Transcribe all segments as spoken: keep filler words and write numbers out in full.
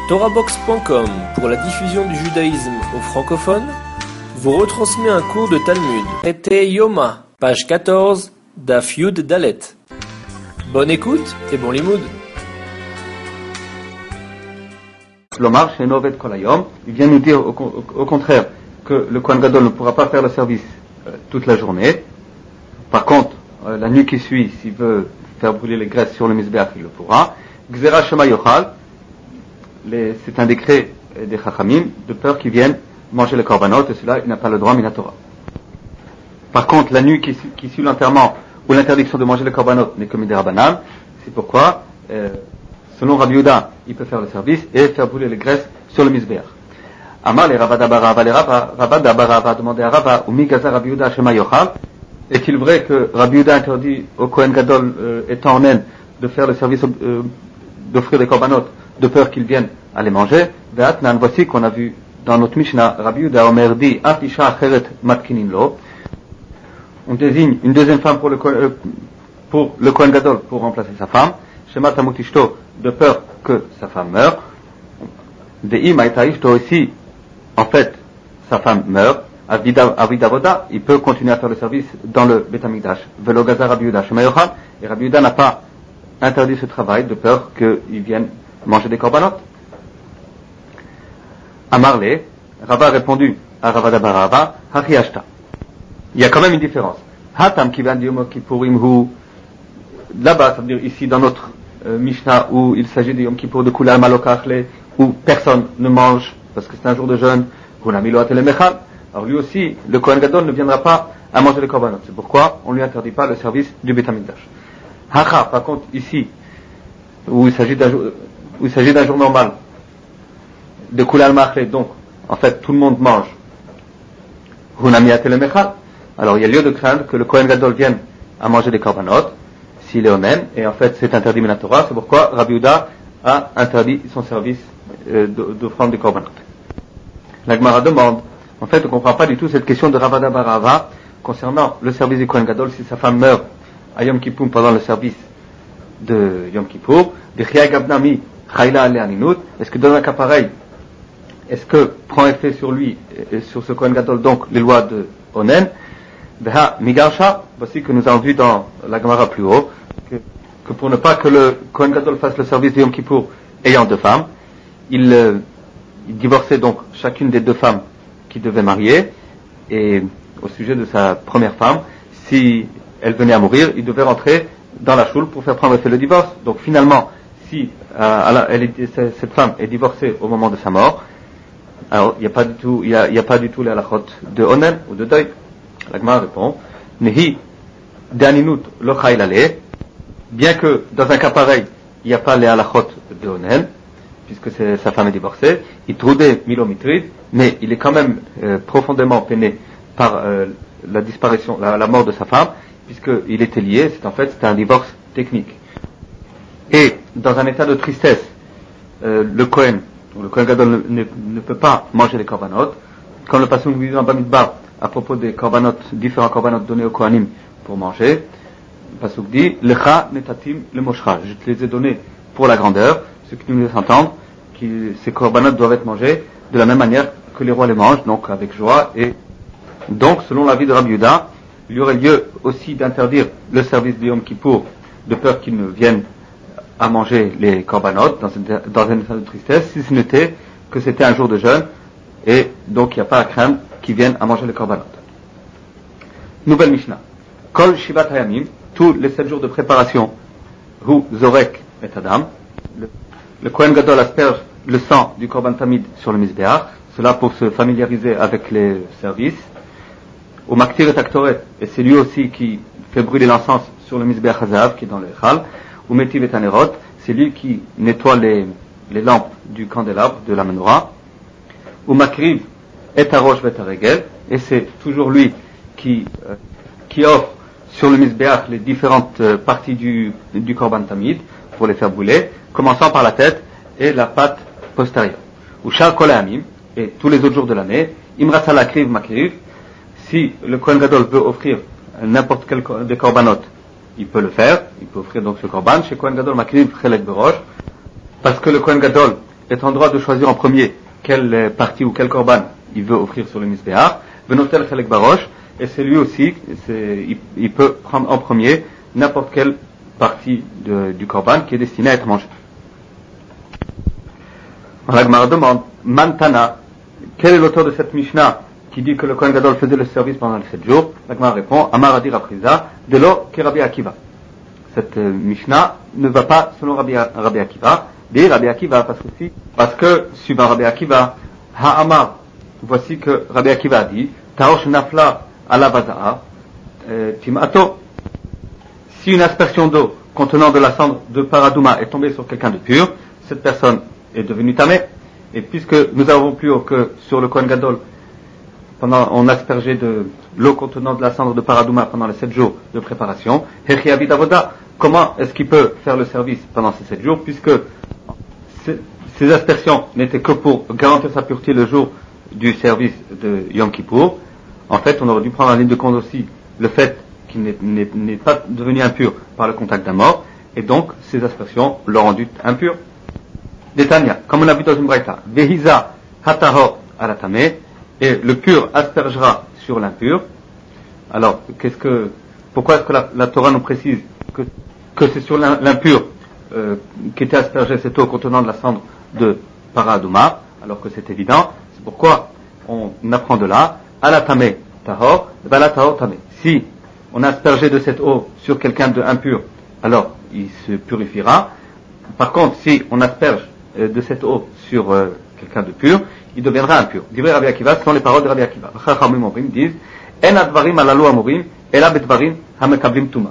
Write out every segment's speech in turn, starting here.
Torahbox point com, pour la diffusion du judaïsme aux francophones, vous retransmet un cours de Talmud. Traité Yoma, page quatorze, Daf Yud Dalet. Bonne écoute et bon limoud. Lomar, chez Novet Kolayom, il vient nous dire au, au, au contraire que le Kohen Gadol ne pourra pas faire le service euh, toute la journée. Par contre, euh, la nuit qui suit, s'il veut faire brûler les graisses sur le Mizbeach, il le pourra. Gzera Shema Yochal, les, c'est un décret des Chachamim, de peur qu'ils viennent manger les korbanot, et cela, il n'a pas le droit minatora. Par contre, la nuit qui, qui suit l'enterrement, où l'interdiction de manger les korbanot n'est que midirabanan, c'est pourquoi, euh, selon Rabbi Yehuda, il peut faire le service et faire brûler les graisses sur le Mizbeach. Amar les Rava d'Abarava, les Rava d'Abarava a demandé à Rava, ou Migaza Rabbi Yehuda Shema Yochal, est-il vrai que Rabbi Yehuda interdit au Kohen Gadol euh, étant en haine de faire le service, euh, d'offrir des korbanot, de peur qu'ils viennent à les manger? Ve'atnan, voici qu'on a vu dans notre Mishnah, Rabbi Yehuda Omer dit, Afisha acheret matkinin lo. On désigne une deuxième femme pour le, euh, pour le Kohen Gadol pour remplacer sa femme. Shema tamut ishto, de peur que sa femme meure. De'i ma'ita ishto, ici, en fait, sa femme meurt. Avidavoda, il peut continuer à faire le service dans le Beth Amikdash. Velo gaza Rabbi Yehuda Shema Yochal, et Rabbi Yehuda n'a pas interdit ce travail de peur qu'ils viennent manger des korbanot. Amarle, Rava a répondu à Rava d'Abarava, Hachi Ashta. Il y a quand même une différence. Hatam qui vient de Yom Kippourim, hu, là-bas, ça veut dire ici dans notre euh, Mishnah où il s'agit de Yom Kippour de Kula Malokachle, où personne ne mange parce que c'est un jour de jeûne, Hunamilo Atelemechal. Alors lui aussi, le Kohen Gadol ne viendra pas à manger les korbanot. C'est pourquoi on ne lui interdit pas le service du Beth Amikdash. Hacha, par contre, ici, où il s'agit d'un jour, où il s'agit d'un jour normal, de Kula Malokachle, donc, en fait, tout le monde mange. Hunami Atelemechal. Alors il y a lieu de craindre que le Kohen Gadol vienne à manger des korbanot, s'il est honnête, et en fait c'est interdit min Torah, c'est pourquoi Rabbi Yehuda a interdit son service euh, d'offrande des korbanot. La Gemara demande, en fait on ne comprend pas du tout cette question de Rava d'Abarava concernant le service du Kohen Gadol si sa femme meurt à Yom Kippour pendant le service de Yom Kippour, est-ce que dans un cas pareil, est-ce que prend effet sur lui, et sur ce Kohen Gadol donc les lois de Onen? Beha Migarsha, voici que nous avons vu dans la Gemara plus haut, que, que pour ne pas que le Kohen Gadol fasse le service de Yom Kippour ayant deux femmes, il, euh, il divorçait donc chacune des deux femmes qu'il devait marier, et au sujet de sa première femme, si elle venait à mourir, il devait rentrer dans la choule pour faire prendre effet le divorce. Donc finalement, si euh, elle est, cette femme est divorcée au moment de sa mort, alors il n'y a pas du tout, il y a, il y a pas du tout les halachot de onen ou de deuil. La Gemara répond, Nehi d'aninut lo chaylale, bien que dans un cas pareil, il n'y a pas les halachot de onen, puisque c'est, sa femme est divorcée, il troudé milomitrid, mais il est quand même euh, profondément peiné par euh, la disparition, la, la mort de sa femme, puisqu'il était lié, c'est en fait c'était un divorce technique. Et dans un état de tristesse, euh, le Kohen, le Kohen Gadol ne, ne, ne peut pas manger les korbanot, comme le passage nous dit dans Bamidbar, à propos des korbanot, différents korbanot donnés aux Kohanim pour manger, le passage dit, Lecha netatim le moshra, je te les ai donnés pour la grandeur, ce qui nous laisse entendre que ces korbanot doivent être mangés de la même manière que les rois les mangent, donc avec joie, et donc, selon l'avis de Rabbi Yehuda, il y aurait lieu aussi d'interdire le service de Yom Kippour, de peur qu'ils ne viennent à manger les korbanot dans, une, dans un état de tristesse, si ce n'était que c'était un jour de jeûne, et donc il n'y a pas à craindre qu'ils viennent à manger les korbanot. Nouvelle Mishnah. Kol Shivat Hayamim, tous les sept jours de préparation, Hu Zorek et Adam, le, le Kohen Gadol asperge le sang du Korban Tamid sur le Mizbeach, cela pour se familiariser avec les services. Au Maktir et Aktoret, et c'est lui aussi qui fait brûler l'encens sur le Mizbeach Hazav, qui est dans le Echal. Ou Metiv et Tanerot, c'est lui qui nettoie les, les lampes du candélabre, de la menorah. Ou Makriv et Arosh et Aregel, et c'est toujours lui qui, euh, qui offre sur le Mizbeach les différentes euh, parties du, du Korban Tamid pour les faire brûler, commençant par la tête et la patte postérieure. Ou Shar Kol Hamim, et tous les autres jours de l'année, Imratzal Akriv Makriv, si le Kohen Gadol veut offrir n'importe quel des korbanot, il peut le faire, il peut offrir donc ce korban, chez Kohen Gadol Makriv Chelek Berosh, parce que le Kohen Gadol est en droit de choisir en premier quelle partie ou quel korban il veut offrir sur le misbéach, venotel chelek barosh, et c'est lui aussi, c'est, il, il peut prendre en premier n'importe quelle partie de, du korban qui est destinée à être mangée. La Gemara demande, Mantana, quel est l'auteur de cette Mishnah qui dit que le Kohen Gadol faisait le service pendant les sept jours? La Gemara répond, Amar Adi Rapriza, de l'eau qui Rabbi Akiva. Cette euh, Mishnah ne va pas selon Rabbi, Rabbi Akiva, dit Rabbi Akiva parce que si, parce que suivant Rabbi Akiva, Ha'amar, voici que Rabbi Akiva a dit, Taosh Nafla ala Vaza'a, Timato, si une aspersion d'eau contenant de la cendre de Paradouma est tombée sur quelqu'un de pur, cette personne est devenue tamé. Et puisque nous avons plus haut que sur le Kohen Gadol, pendant, on aspergeait de l'eau contenant de la cendre de Paradouma pendant les sept jours de préparation, Hechi Avid Avoda, comment est-ce qu'il peut faire le service pendant ces sept jours, puisque ces, ces aspersions n'étaient que pour garantir sa pureté le jour du service de Yom Kippour. En fait, on aurait dû prendre en ligne de compte aussi le fait qu'il n'est, n'est, n'est pas devenu impur par le contact d'un mort, et donc ces aspersions l'ont rendu impur. Détania, comme on l'a vu dans une braïta, Vehiza hatahor alatame, et le pur aspergera sur l'impur. Alors, qu'est-ce que, pourquoi est-ce que la, la Torah nous précise que, que c'est sur l'impur euh, qu'était aspergée cette eau contenant de la cendre de Paradouma, alors que c'est évident? C'est pourquoi on apprend de là, alatame tahor, balatahor tame. Si on a aspergé de cette eau sur quelqu'un de impur, alors il se purifiera. Par contre, si on asperge euh, de cette eau sur euh, quelqu'un de pur, il deviendra impur. Divrei Rabbi Akiva, ce sont les paroles de Rabbi Akiva. Chachamim Orim disent, En advarim alalu amorim, ela bedvarim hamekablim tuma.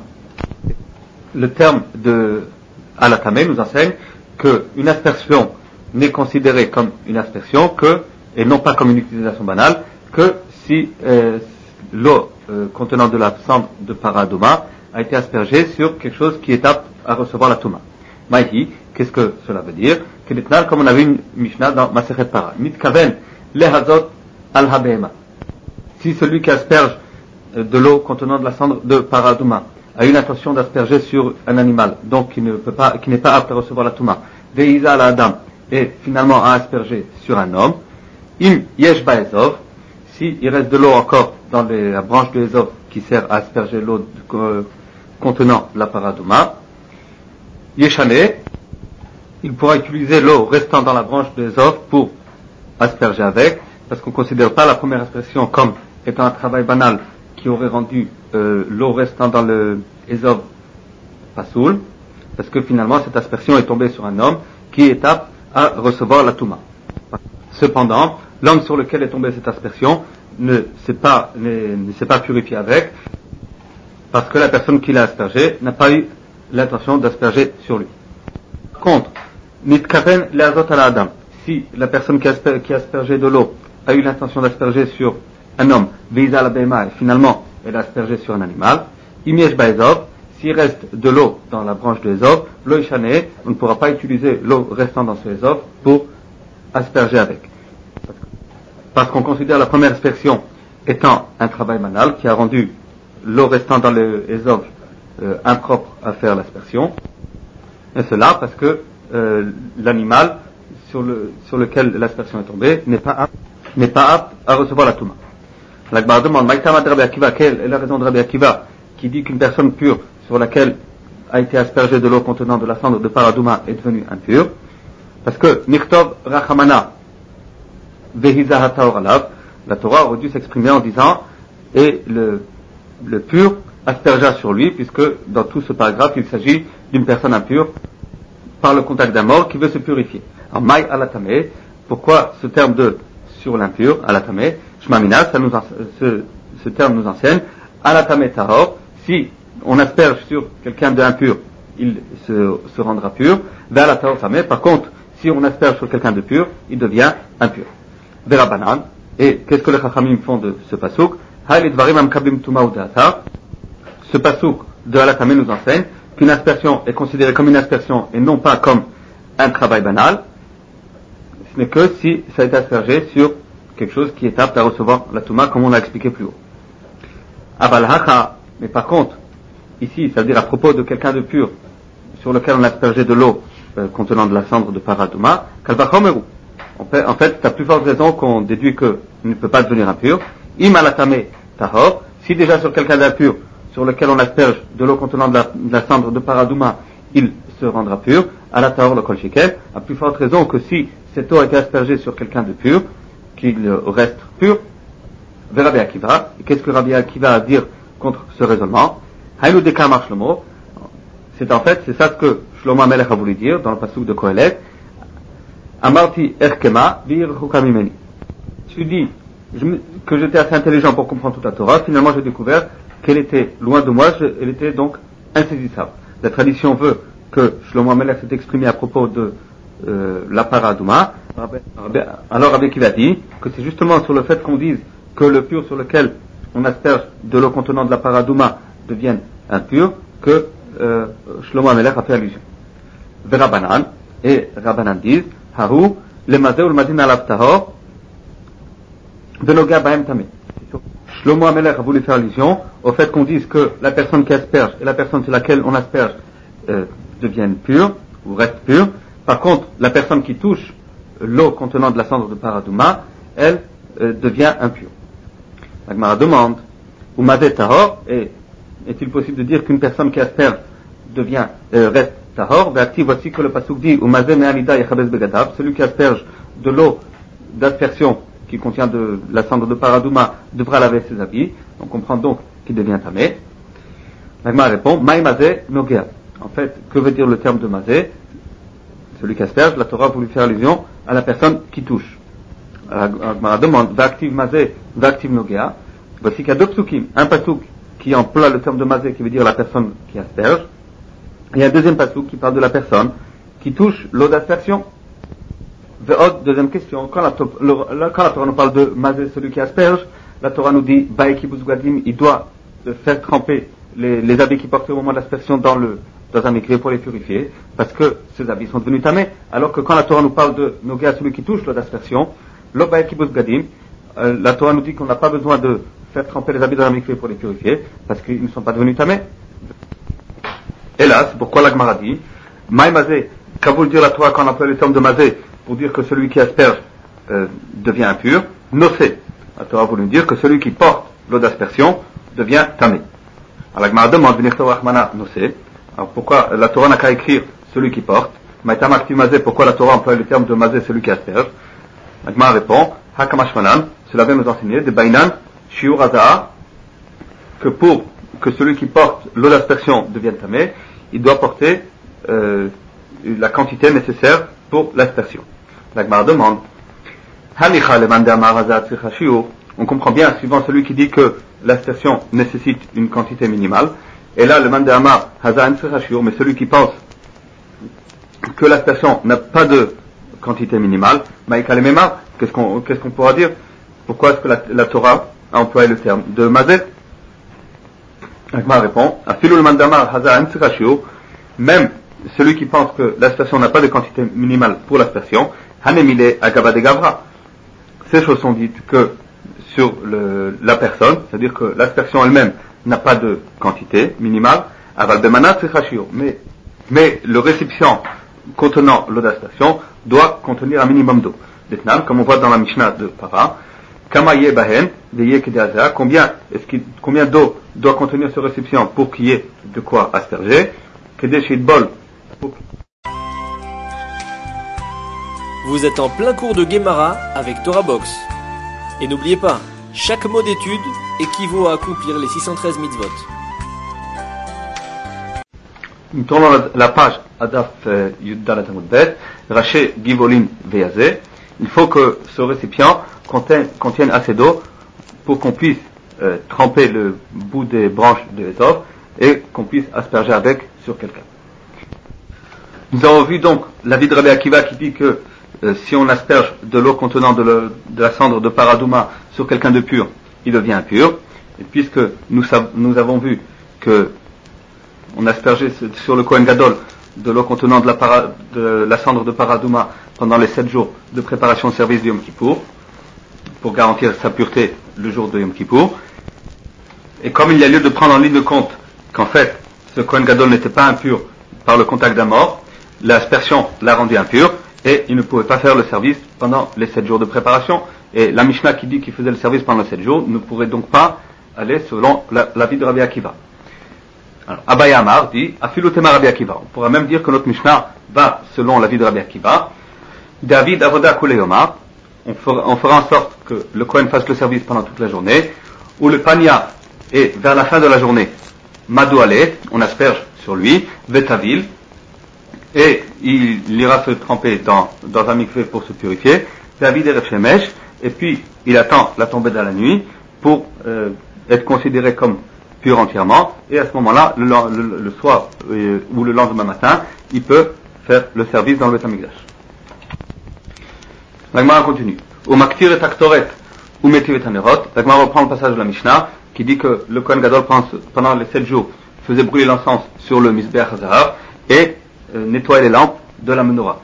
Le terme de alatame nous enseigne qu'une aspersion n'est considérée comme une aspersion que, et non pas comme une utilisation banale, que si euh, l'eau euh, contenant de la cendre de Paradouma a été aspergée sur quelque chose qui est apte à recevoir la Touma. Maïhi, qu'est-ce que cela veut dire? Comme on a vu une Mishnah dans Masechet Para. Mitkaven lehazot al habema. Si celui qui asperge de l'eau contenant de la cendre de Paradouma a eu l'intention d'asperger sur un animal, donc qui ne peut pas, qui n'est pas apte à recevoir la Touma, veiza al adam, et finalement a aspergé sur un homme, im yesh ba'ezov, si il reste de l'eau encore dans les, la branche de Ezov qui sert à asperger l'eau euh, contenant la Paradouma, Yeshane, il pourra utiliser l'eau restant dans la branche de Ezov pour asperger avec, parce qu'on ne considère pas la première aspersion comme étant un travail banal qui aurait rendu euh, l'eau restant dans le Ezov pasoul, parce que finalement cette aspersion est tombée sur un homme qui est apte à recevoir la Touma. Cependant, l'homme sur lequel est tombée cette aspersion ne s'est pas, ne, ne s'est pas purifié avec, parce que la personne qui l'a aspergé n'a pas eu l'intention d'asperger sur lui. Par contre, nitkaven le'azot ala adam, si la personne qui a, asper, qui a aspergé de l'eau a eu l'intention d'asperger sur un homme, veiza la bema, et finalement elle a aspergé sur un animal, imiesh ba'ezov, s'il reste de l'eau dans la branche de Ezov, l'eau ishané, on ne pourra pas utiliser l'eau restant dans ce Ezov pour asperger avec. Parce qu'on considère la première aspersion étant un travail banal qui a rendu l'eau restant dans le Ezov euh, impropre à faire l'aspersion. Et cela parce que euh, l'animal sur, le, sur lequel l'aspersion est tombée n'est pas apte, n'est pas apte à recevoir la Touma. La Gemara demande, Rabbi Akiva, quelle est la raison de Rabbi Akiva qui dit qu'une personne pure sur laquelle a été aspergée de l'eau contenant de la cendre de Paradouma est devenue impure? Parce que Nichtov Rachamana Vehiza Hataor Alav, la Torah aurait dû s'exprimer en disant et le, le pur aspergea sur lui, puisque dans tout ce paragraphe il s'agit d'une personne impure par le contact d'un mort qui veut se purifier. Alors Maï Alatame, pourquoi ce terme de sur l'impur, Alatame, Shmamina, ça nous en, ce, ce terme nous enseigne, Alatame Tahor, si on asperge sur quelqu'un d'impur, il se, se rendra pur, Ve'ala Tahor Tame, par contre, si on asperge sur quelqu'un de pur, il devient impur. Verabanan, et qu'est-ce que les Chachamim font de ce pasouk? Ce pasouk de Alatame nous enseigne qu'une aspersion est considérée comme une aspersion et non pas comme un travail banal, ce n'est que si ça a été aspergé sur quelque chose qui est apte à recevoir la Touma, comme on l'a expliqué plus haut. Avalhacha, mais par contre, ici, ça veut dire à propos de quelqu'un de pur, sur lequel on a aspergé de l'eau euh, contenant de la cendre de Paraduma, Kalvachomeru. En fait, en fait, c'est à plus forte raison qu'on déduit qu'il ne peut pas devenir impur. Imalatame Tahor, si déjà sur quelqu'un d'impur, sur lequel on asperge de l'eau contenant de la, de la cendre de Paraduma, il se rendra pur, à la Tahor le Kol Shekel, à plus forte raison que si cette eau a été aspergée sur quelqu'un de pur, qu'il reste pur. Vers Rabbi Akiva, et qu'est-ce que Rabbi Akiva a à dire contre ce raisonnement? Haïnou Dekamar Shlomo, c'est en fait, c'est ça ce que Shlomo Amelech a voulu dire dans le pasuk de Kohelet. Amarti Erkema, Virchuka Mimeni. Je dis je me, que j'étais assez intelligent pour comprendre toute la Torah, finalement j'ai découvert qu'elle était loin de moi, je, elle était donc insaisissable. La tradition veut que Shlomo Amelech s'est exprimé à propos de euh, la Paraduma. Alors Rabbi Akiva dit que c'est justement sur le fait qu'on dise que le pur sur lequel on asperge de l'eau contenant de la Paraduma devienne impur, que euh, Shlomo Amelech a fait allusion. Verabanan, et Rabbanan disent, Haru, le mazé ou le mazin alav tahor, benoga bahem tamé. Shlomo Amelech a voulu faire allusion au fait qu'on dise que la personne qui asperge et la personne sur laquelle on asperge euh, deviennent pures, ou restent pures. Par contre, la personne qui touche l'eau contenant de la cendre de Paraduma, elle euh, devient impure. La Gemara demande, ou mazé tahor, et est-il possible de dire qu'une personne qui asperge devient, euh, reste tahor? Béactif, voici que le pasuk dit, ou mazé me'alida yachabez begadab, celui qui asperge de l'eau d'aspersion qui contient de la cendre de Paraduma devra laver ses habits. On comprend donc qu'il devient tamé. La Gemara répond, maï mazé nogea. En fait, que veut dire le terme de mazé? Celui qui asperge, la Torah a voulu faire allusion à la personne qui touche. La Gemara demande, Va'aktiv mazé, Va'aktiv nogea. Voici qu'il y a deux psukim. Un pasuk qui emploie le terme de mazé, qui veut dire la personne qui asperge. Et un deuxième pasuk qui parle de la personne qui touche l'eau d'aspersion. Ve'od, deuxième question. Quand la, le, quand la Torah nous parle de mazé, celui qui asperge, la Torah nous dit, Ba'ekibus gadim, il doit faire tremper les, les habits qu'il portait au moment de l'aspersion dans le, dans un mikvé pour les purifier, parce que ces habits sont devenus tamés. Alors que quand la Torah nous parle de nogea, celui qui touche l'eau d'aspersion, l'eau ba'ekibus gadim, euh, la Torah nous dit qu'on n'a pas besoin de faire tremper les habits dans un mikvé pour les purifier, parce qu'ils ne sont pas devenus tamés. Et là, c'est pourquoi la Gemara dit, maï mazé, qu'a voulu dire la Torah quand on appelle le terme de mazé, pour dire que celui qui asperge euh, devient impur, nosé. La Torah a voulu dire que celui qui porte l'eau d'aspersion devient tamé. Alors la Gemara demande, nosé. Alors pourquoi la Torah n'a qu'à écrire celui qui porte? Maïtam activ mazé, pourquoi la Torah emploie le terme de mazé, celui qui asperge? La Gemara répond, hakamashmanan, cela vient nous enseigner, de bainan, shiur hazaa, que pour que celui qui porte l'eau d'aspersion devienne tamé, il doit porter euh, la quantité nécessaire pour l'aspersion. La Gemara demande, on comprend bien, suivant celui qui dit que l'aspersion nécessite une quantité minimale, et là le man de Amar Haza mais celui qui pense que l'aspersion n'a pas de quantité minimale, qu'est-ce qu'on, qu'est-ce qu'on pourra dire? Pourquoi est-ce que la, la Torah a employé le terme de mazé? La Gemara répond, Afilou le man de Amar Haza même celui qui pense que l'aspersion n'a pas de quantité minimale pour l'aspersion, Hanemile Agaba de Gavra. Ces choses sont dites que sur le, la personne, c'est-à-dire que l'aspersion elle-même n'a pas de quantité minimale, Aval Bemana Tsechashio. Mais, mais le récipient contenant l'eau d'aspersion doit contenir un minimum d'eau. D'Etnan, comme on voit dans la Mishnah de Para, Kama Yebahen, de Yekedazea, combien, est-ce qu'il, combien d'eau doit contenir ce récipient pour qu'il y ait de quoi asperger? Kedeshit Bol. Vous êtes en plein cours de Gemara avec Torah Box. Et n'oubliez pas, chaque mot d'étude équivaut à accomplir les six cent treize mitzvot. Nous tournons la, la page Adaf Yuddalat Amud Bet, Raché Givolin Veyazé. Il faut que ce récipient contienne, contienne assez d'eau pour qu'on puisse euh, tremper le bout des branches de l'étoffe et qu'on puisse asperger avec sur quelqu'un. Nous avons vu donc l'avis de Rabbi Akiva qui dit que euh, si on asperge de l'eau contenant de, le, de la cendre de Paraduma sur quelqu'un de pur, il devient impur. Et puisque nous, nous avons vu que on aspergeait sur le Kohen Gadol de l'eau contenant de la, para, de la cendre de Paraduma pendant les sept jours de préparation au service de Yom Kippour, pour garantir sa pureté le jour de Yom Kippour. Et comme il y a lieu de prendre en ligne de compte qu'en fait, ce Kohen Gadol n'était pas impur par le contact d'un mort, l'aspersion l'a rendu impur et il ne pouvait pas faire le service pendant les sept jours de préparation. Et la Mishnah qui dit qu'il faisait le service pendant sept jours ne pourrait donc pas aller selon la, la vie de Rabbi Akiva. Alors, Abaya Amar dit Afilutema Rabbi Akiva. On pourra même dire que notre Mishnah va selon la vie de Rabbi Akiva. David Avoda Kuleyoma. On fera, on fera en sorte que le Kohen fasse le service pendant toute la journée. Ou le Pania est vers la fin de la journée. Madou Ale, on asperge sur lui. Vetavil. Et il, il ira se tremper dans, dans un mikvé pour se purifier. David Erev Shemesh. Et puis il attend la tombée de la nuit pour euh, être considéré comme pur entièrement, et à ce moment-là, le, le, le soir euh, ou le lendemain matin, il peut faire le service dans le Beth Amikdash. La Gemara continue. Au Maktir et Aktoret ou Metiv et Anerot, la Gemara reprend le passage de la Mishnah qui dit que le Kohen Gadol pendant les sept jours faisait brûler l'encens sur le Mizbeach HaZahav et euh, nettoyait les lampes de la menorah.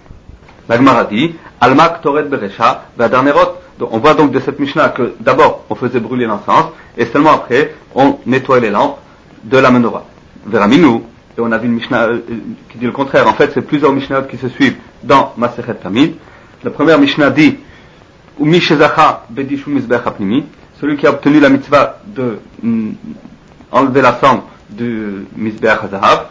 La Gemara dit Alma Aktoret Beresha V'Adarnerot. On voit donc de cette Mishnah que d'abord on faisait brûler l'encens et seulement après on nettoyait les lampes de la menorah. Veraminu, et on a vu une Mishnah euh, qui dit le contraire. En fait, c'est plusieurs Mishnahot qui se suivent dans Masechet Tamid. La première Mishnah dit Umi Shezacha Bedishu Mizbeach HaPnimi, celui qui a obtenu la mitzvah de mm, enlever la cendre du Mizbeach HaZahav.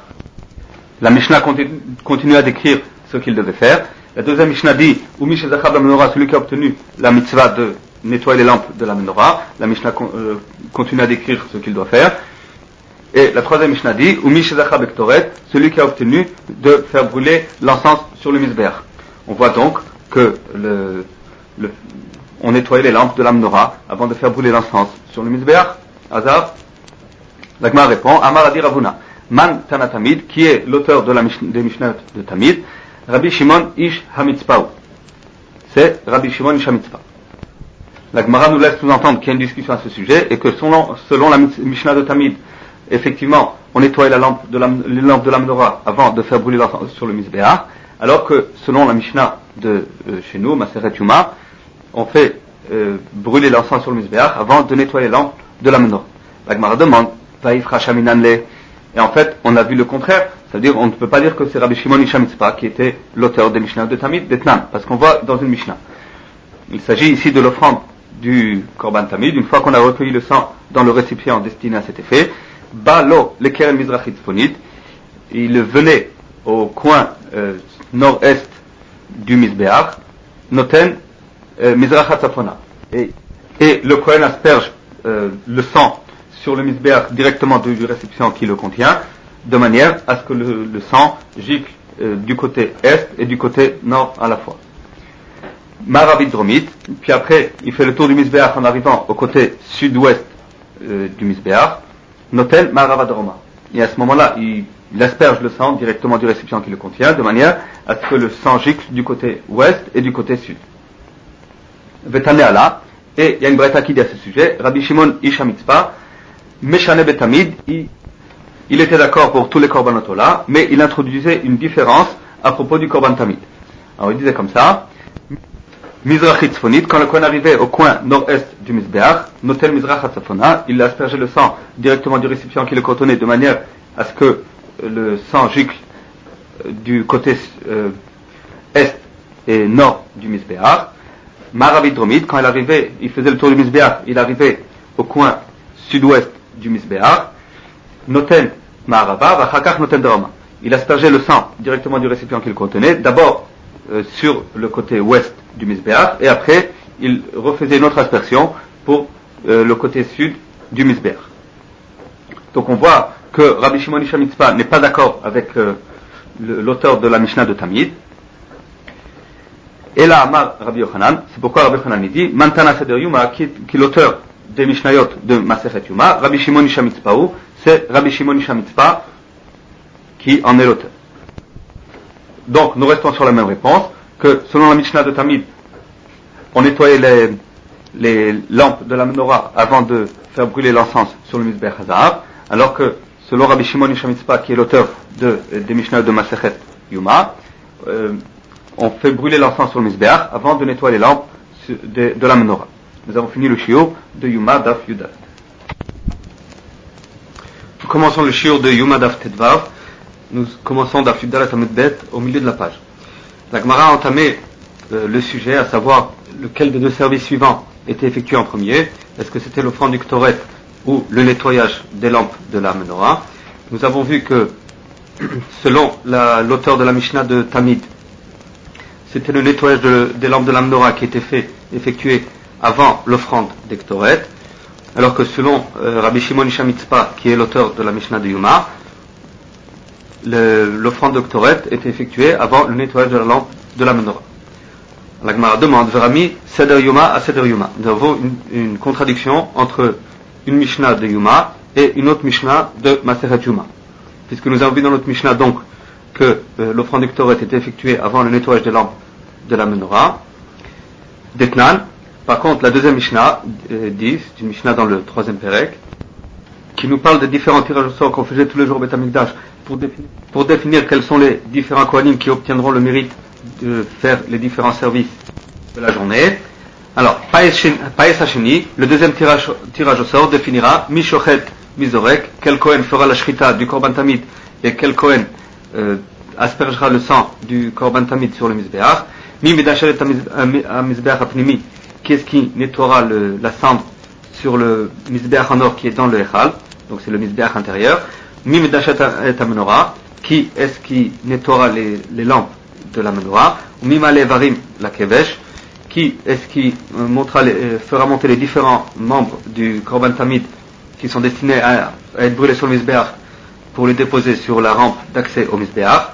La Mishnah continue, continue à décrire ce qu'il devait faire. La deuxième Mishnah dit Umi Shezacha B'Menorah, celui qui a obtenu la mitzvah de nettoyer les lampes de la menorah. La Mishnah con, euh, continue à décrire ce qu'il doit faire. Et la troisième Mishnah dit Umi Shezacha B'Ktoret, celui qui a obtenu de faire brûler l'encens sur le Mizbeach. On voit donc que le, le, on nettoyait les lampes de la menorah avant de faire brûler l'encens sur le Mizbeach. Hazar. La Gemara répond Amar Adi Ravuna Man Tana Tamid, qui est l'auteur de la des Mishnah de Tamid. Rabbi Shimon Ish Hamitzpah. C'est Rabbi Shimon Ish Hamitzpah. La Gemara nous laisse sous-entendre qu'il y a une discussion à ce sujet et que selon, selon la Mishnah de Tamid, effectivement, on nettoie la lampe de la, les lampes de la menorah avant de faire brûler l'encens sur le Mizbeach, alors que selon la Mishnah de euh, chez nous, Maseret Yuma, on fait euh, brûler l'encens sur le Mizbeach avant de nettoyer les lampes de la menorah. La Gemara demande Vaifra Shaminan Le. Et en fait, on a vu le contraire. C'est-à-dire, on ne peut pas dire que c'est Rabbi Shimon Ish Hamitzpah qui était l'auteur des Mishnah de Tamid, d'Etnan, parce qu'on voit dans une Mishnah. Il s'agit ici de l'offrande du Korban Tamid, une fois qu'on a recueilli le sang dans le récipient destiné à cet effet. Balo, le Keren Mizrachit Fonit, il venait au coin euh, nord-est du Mizbeach, Noten euh, Mizrachat Safona. Et, et le Kohen asperge euh, le sang sur le Mizbeach directement du, du récipient qui le contient, de manière à ce que le, le sang gicle euh, du côté est et du côté nord à la fois. Maravid Dromit, puis après il fait le tour du Mizbeach en arrivant au côté sud-ouest euh, du Mizbeach, Notel Maravad Roma. Et à ce moment-là, il, il asperge le sang directement du récipient qui le contient, de manière à ce que le sang gicle du côté ouest et du côté sud. Vetane Allah, et il y a une braïta qui dit à ce sujet, Rabbi Shimon Ish Hamitzpah, Meshane Betamid, il Il était d'accord pour tous les korbanot là, mais il introduisait une différence à propos du korban tamid. Alors il disait comme ça, Mizrachit Tzfonit, quand le Kohen arrivait au coin nord-est du Mizbeach, Notel Mizrachat Tzafona, il aspergeait le sang directement du récipient qui le contenait de manière à ce que le sang gicle du côté euh, est et nord du Mizbeach. Maravid Dromit, quand il arrivait, il faisait le tour du Mizbeach, il arrivait au coin sud-ouest du Mizbeach. Noten Ma'arava, Vachakach Noten Darama. Il aspergeait le sang directement du récipient qu'il contenait, d'abord euh, sur le côté ouest du Mizbeach, et après il refaisait une autre aspersion pour euh, le côté sud du Mizbeach. Donc on voit que Rabbi Shimon Ish Hamitzpah n'est pas d'accord avec euh, le, l'auteur de la Mishnah de Tamid. Et là, Amar Rabbi Yochanan, c'est pourquoi Rabbi Yochanan dit Mantana Seder Yuma, qui, qui est l'auteur des Mishnayot de Masechet Yuma, Rabbi Shimon Ish Hamitzpah, c'est Rabbi Shimon Ish Hamitzpah qui en est l'auteur. Donc nous restons sur la même réponse, que selon la Mishnah de Tamid, on nettoyait les, les lampes de la menorah avant de faire brûler l'encens sur le Mizbeach HaZahav, alors que selon Rabbi Shimon Ish Hamitzpah, qui est l'auteur de, des Mishnayot de Masechet Yuma, euh, on fait brûler l'encens sur le Mizbeach avant de nettoyer les lampes de, de la menorah. Nous avons fini le shiur de Yuma Daf Yudat. Commençons le shiur de Yuma Daf Tedvav. nous commençons d'Af Yud Dalet Amud Bet au milieu de la page. La Gemara a entamé euh, le sujet, à savoir lequel des deux services suivants était effectué en premier. Est-ce que c'était l'offrande du Ktoret ou le nettoyage des lampes de la menorah? Nous avons vu que, selon la, l'auteur de la Mishnah de Tamid, c'était le nettoyage de, des lampes de la menorah qui était fait, effectué avant l'offrande des Ktoret, alors que selon euh, Rabbi Shimon Ish HaMitzpah, qui est l'auteur de la Mishnah de Yuma, le, l'offrande de Ktoret était effectuée avant le nettoyage de la lampe de la menorah. La Gemara demande, Verami, Seder Yuma à Seder Yuma. Nous avons une, une contradiction entre une Mishnah de Yuma et une autre Mishnah de Maseret Yuma. Puisque nous avons vu dans notre Mishnah donc que euh, l'offrande du Ktoret était effectuée avant le nettoyage des lampes de la menorah. Detnan. Par contre, la deuxième Mishnah euh, dit, c'est une Mishnah dans le troisième Pérec, qui nous parle des différents tirages au sort qu'on faisait tous les jours au Beth Amikdash pour définir, pour définir quels sont les différents Kohanim qui obtiendront le mérite de faire les différents services de la journée. Alors, Paes Hasheni, le deuxième tirage, tirage au sort définira Mishochet Mizorek, quel Kohen fera la Shrita du Korban Tamid et quel Kohen euh, aspergera le sang du Korban Tamid sur le Mizbeach. Mi Medachet Mizbeach Apnimi, qui est-ce qui nettoiera le, la cendre sur le Mizbeach en or qui est dans le Echal, donc c'est le Mizbeach intérieur. Mi Medachet et Menorah, qui est-ce qui nettoiera les, les lampes de la menorah, ou Mima Levarim, la Kevesh, qui est-ce qui euh, montrera les, euh, fera monter les différents membres du Korban Tamid qui sont destinés à, à être brûlés sur le Mizbeach pour les déposer sur la rampe d'accès au Mizbeach.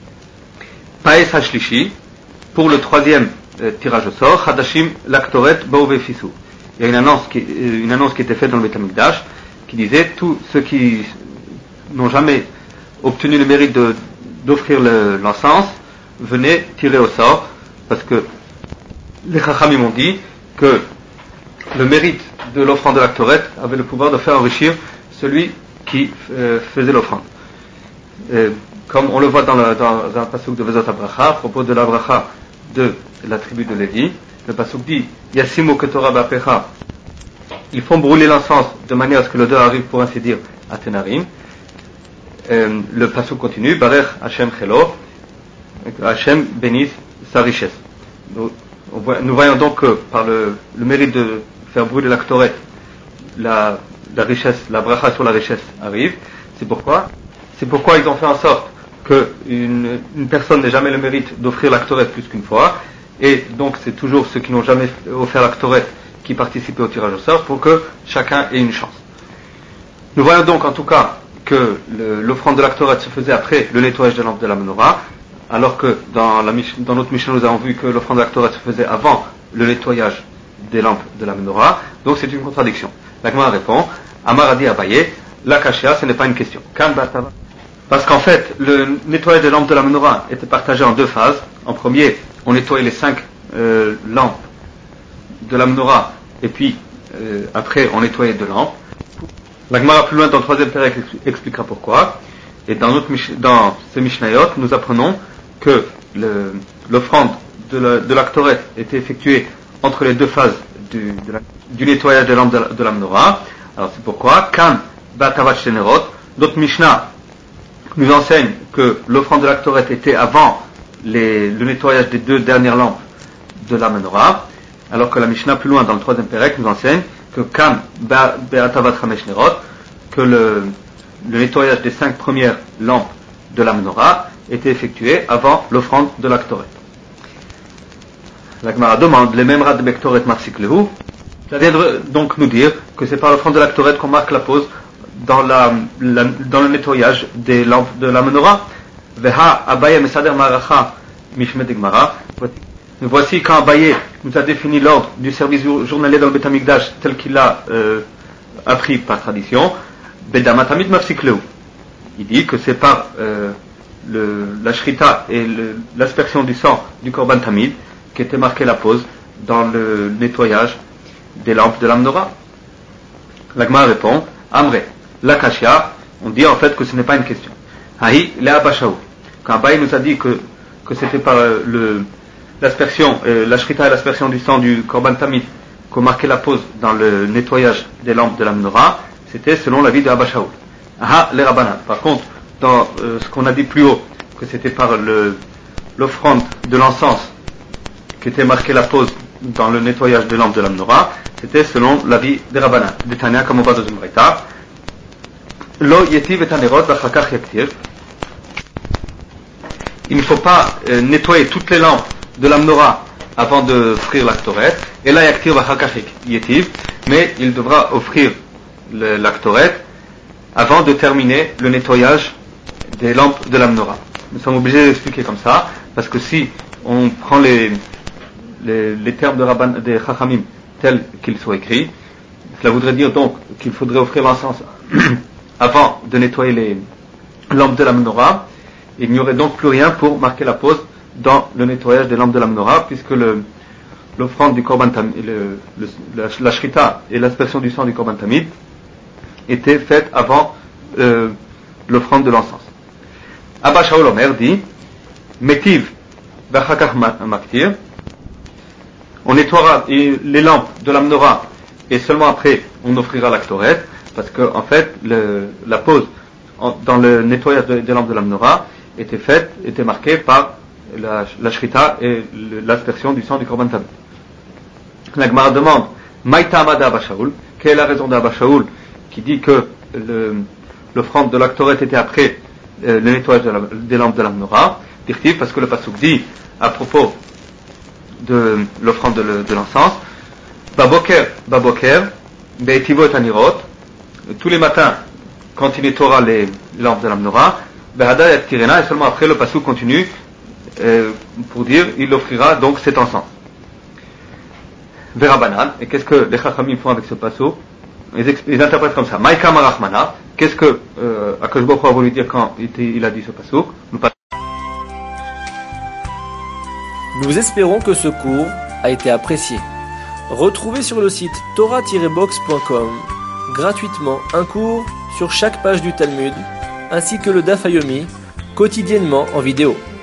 Paes Hashlishi, pour le troisième euh, tirage au sort, Hadashim Laktoret Baouve Fissou. Il y a une annonce qui, euh, une annonce qui était faite dans le Beth Amikdash qui disait tous ceux qui n'ont jamais obtenu le mérite de, d'offrir le, l'encens venez tirer au sort, parce que les Chachamim m'ont dit que le mérite de l'offrande de la Ktoret avait le pouvoir de faire enrichir celui qui euh, faisait l'offrande. Et, comme on le voit dans, le, dans un pasuk de Vezot Abracha, à propos de la bracha de la tribu de Lévi, le pasuk dit Yassimu Ketorah Ba'pecha, ils font brûler l'encens de manière à ce que l'odeur arrive, pour ainsi dire, à Tenarim. Euh, le pasuk continue, Barech Hashem Chelo, Hachem bénisse sa richesse. Nous, voit, nous voyons donc que par le, le mérite de faire brûler la Ktoret, la, la richesse, la bracha sur la richesse arrive. C'est pourquoi, c'est pourquoi ils ont fait en sorte que une, une personne n'ait jamais le mérite d'offrir la Ktoret plus qu'une fois, et donc c'est toujours ceux qui n'ont jamais offert la Ktoret qui participaient au tirage au sort pour que chacun ait une chance. Nous voyons donc en tout cas que le, l'offrande de la Ktoret se faisait après le nettoyage des lampes de la menorah, alors que dans, la, dans notre Mishnah nous avons vu que l'offrande de la Ktoret se faisait avant le nettoyage des lampes de la menorah, donc c'est une contradiction. La Gemara répond, Amar a dit Abaye, la Kashia, ce n'est pas une question. Parce qu'en fait, le nettoyage des lampes de la menorah était partagé en deux phases. En premier, on nettoyait les cinq euh, lampes de la menorah, et puis euh, après on nettoyait deux lampes. La Gemara plus loin dans le troisième pérec expliquera pourquoi. Et dans, notre, dans ces Mishnayot, nous apprenons que le, l'offrande de la, de la Ktoret était effectuée entre les deux phases du, de la, du nettoyage des lampes de la, de la menorah. Alors c'est pourquoi, Kan Batavat Shenerot, notre Mishnah nous enseigne que l'offrande de la Ktoret était avant les, le nettoyage des deux dernières lampes de la menorah, alors que la Mishnah plus loin dans le troisième pérec nous enseigne que Kan Batavat Chamesh Nerot, que le, le nettoyage des cinq premières lampes de la menorah était effectué avant l'offrande de la Ktoret. La Gemara demande, les mêmes rats de Bektoret Marsik Lehu, ça vient donc nous dire que c'est par l'offrande de la Ktoret qu'on marque la pause dans, la, la, dans le nettoyage des lampes de la menorah. Veha Abaye Mesader Maracha Mishmed Gemara. Voici quand Abaye nous a défini l'ordre du service journalier dans le Beth Amikdash tel qu'il l'a euh, appris par tradition. Bedamatamid Mafsik Lehu. Il dit que c'est par euh, le, la shrita et le, l'aspersion du sang du Korban Tamid qui était marqué la pause dans le nettoyage des lampes de la menorah. L'Agma répond, Amre, l'Akashia, on dit en fait que ce n'est pas une question. Hahi, l'Abashaou. Quand Abaye nous a dit que, que c'était par le, l'aspersion, euh, la shrita et l'aspersion du sang du Korban Tamid qu'on marquait la pause dans le nettoyage des lampes de la menorah, c'était selon l'avis de Abba Shaul. Ah, les Rabbanan. Par contre, dans euh, ce qu'on a dit plus haut, que c'était par le, l'offrande de l'encens qui était marqué la pause dans le nettoyage des lampes de la menorah, c'était selon l'avis des Rabbanan, des Tanya, comme on va dans une braïta. Lo yetiv et anerot v'achakach yaktir. Il ne faut pas euh, nettoyer toutes les lampes de la menorah avant de offrir l'actoret. Et là, yaktir v'achakach yetiv, mais il devra offrir le, l'actoret avant de terminer le nettoyage des lampes de la menorah. Nous sommes obligés d'expliquer comme ça, parce que si on prend les, les, les termes de Rabban, des Chachamim tels qu'ils sont écrits, cela voudrait dire donc qu'il faudrait offrir l'encens avant de nettoyer les lampes de la menorah. Il n'y aurait donc plus rien pour marquer la pause dans le nettoyage des lampes de la menorah, puisque le, l'offrande du korban tamid, le, le, la, la shrita et l'aspersion du sang du korban tamid étaient faites avant euh, l'offrande de l'encens. Abba Shaul Omer dit Metiv v'achakach maktir. On nettoiera les lampes de la menorah et seulement après on offrira l'actoret, parce que en fait le, la pause en, dans le nettoyage de, des lampes de la menorah était faite, était marquée par la, la shrita et le, l'aspersion du sang du korban tamid. La Gemara demande Maïta Amad Abba Shaul, quelle est la raison d'Abba Shaul qui dit que le, l'offrande de l'actoret était après euh, le nettoyage de la, des lampes de la menorah? Dirtiv, parce que le pasuk dit à propos de l'offrande de, le, de l'encens, Baboker, Baboker, Be'etivot anirot, tous les matins, quand il nettoiera les lampes de la menorah, Behada yaktirena, et seulement après le pasuk continue euh, pour dire il offrira donc cet encens. Verabanan, et qu'est-ce que les Chachamim font avec ce pasuk? Ils, exp- ils interprètent comme ça. Maïka marachmana, qu'est-ce que euh, Akash Baruch Hu a voulu dire quand il, il a dit ce pasuk? Nous espérons que ce cours a été apprécié. Retrouvez sur le site torah tiret box point com gratuitement un cours sur chaque page du Talmud, ainsi que le Daf Yomi, quotidiennement en vidéo.